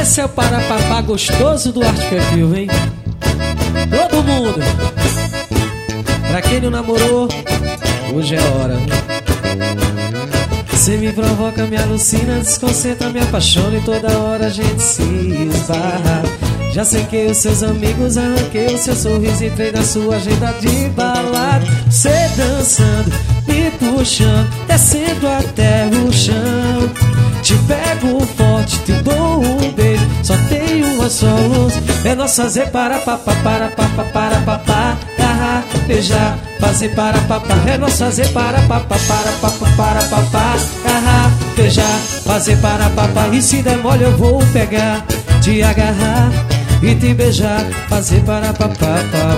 Esse é o Parapapá gostoso do Arte Perfil, hein? Todo mundo! Pra quem não namorou, hoje é hora. Você me provoca, me alucina, desconcentra, me apaixona e toda hora a gente se esbarra. Já sequei os seus amigos, arranquei o seu sorriso, entrei na sua agenda de balada. Você dançando, me puxando, descendo até o chão. Te pego forte, te dou um beijo, só tem uma só luz. É nós fazer Parapapá, Parapapá, agarrar, beijar, fazer Parapapá. É nós fazer Parapapá, Parapapá, agarrar, beijar, fazer Parapapá. E se der mole eu vou pegar, te agarrar e te beijar, fazer Parapapá.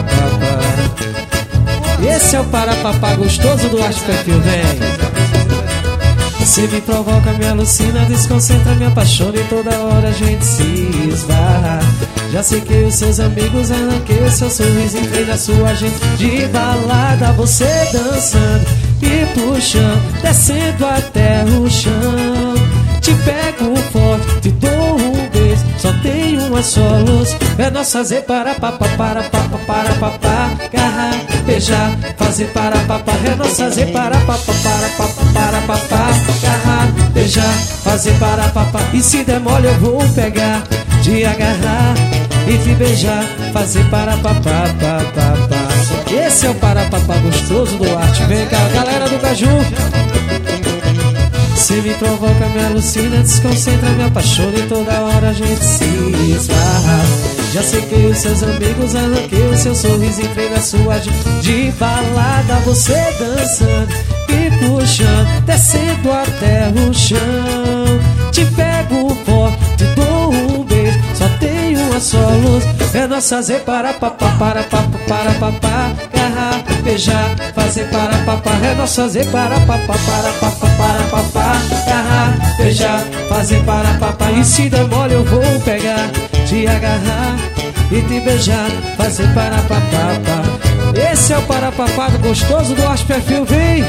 Esse é o Parapapá gostoso do Arte Perfil, vem. Você me provoca, me alucina, desconcentra, me apaixona e toda hora a gente se esbarra. Já sequei os seus amigos, arranquei o seu sorriso, entrei na sua agenda de balada. Você dançando, me puxando, descendo até o chão. Te pego forte, te dou um beijo, só tem uma só luz. É nós fazer Parapapá, Parapapá, agarrar, beijar, fazer Parapapá. É nós fazer Parapapá, Parapapá, agarrar, beijar, fazer Parapapá. E se der mole eu vou pegar, te agarrar e te beijar, fazer Parapapá. Esse é o Parapapá gostoso do Arte. Vem cá, galera do Caju. Você me provoca, me alucina, desconcentra, me apaixona e toda hora a gente se esbarra. Já sequei os seus amigos, arranquei o seu sorriso, entrei na sua de balada. Você dançando, me puxando, descendo até o chão. Te pego forte, te dou um beijo, só tem uma só luz. É nós fazer Parapapá, Parapapá, agarrar, beijar, fazer Parapapá. É nós fazer Parapapá, Parapapá, agarrar, beijar, fazer Parapapá. E se der mole eu vou pegar, te agarrar e te beijar, fazer Parapapá. Esse é o Parapapá gostoso do Arte Perfil, vem!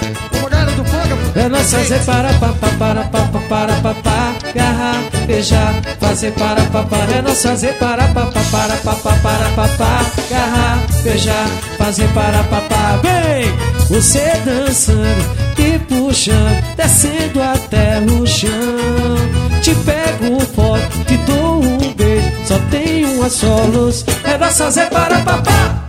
É nós fazer Parapapá, Parapapá, agarrar, beijar, fazer Parapapá. É nós fazer Parapapá, Parapapá, agarrar, beijar, fazer Parapapá. Vem! Você dançando, me puxando, descendo até o chão. Te pego forte, te dou um beijo, só tem uma só luz. É nós fazer Parapapá.